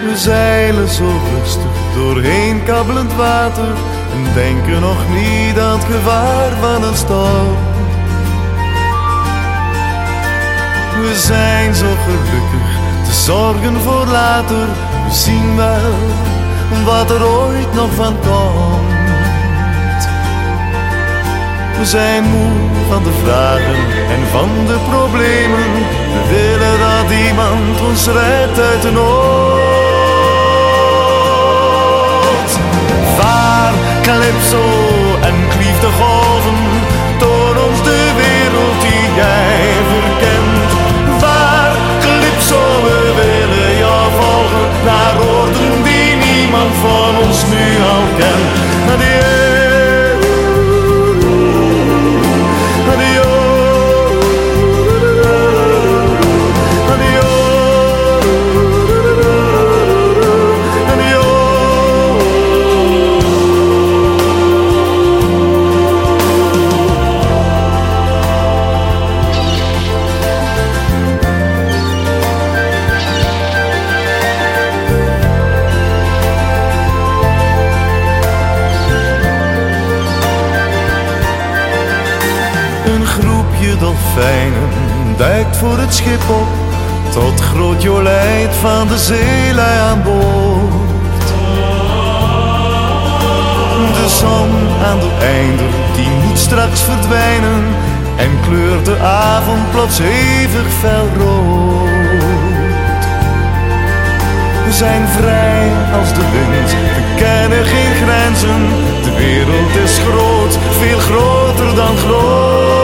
We zeilen zo rustig doorheen kabbelend water en denken nog niet aan het gevaar van een storm. We zijn zo gelukkig te zorgen voor later. We zien wel wat er ooit nog van komt. We zijn moe van de vragen en van de problemen. We willen dat iemand ons redt uit de nood. Vaar, calypso en klief de golven, toon ons de wereld die jij verkent. Vaar, calypso, we willen jou volgen naar oorden die niemand van ons nu al kent. Dolfijnen duikt voor het schip op, tot groot jolijt van de zeelui aan boord. De zon aan de einder, die moet straks verdwijnen, en kleurt de avond plots hevig felrood. We zijn vrij als de wind, we kennen geen grenzen. De wereld is groot, veel groter dan groot.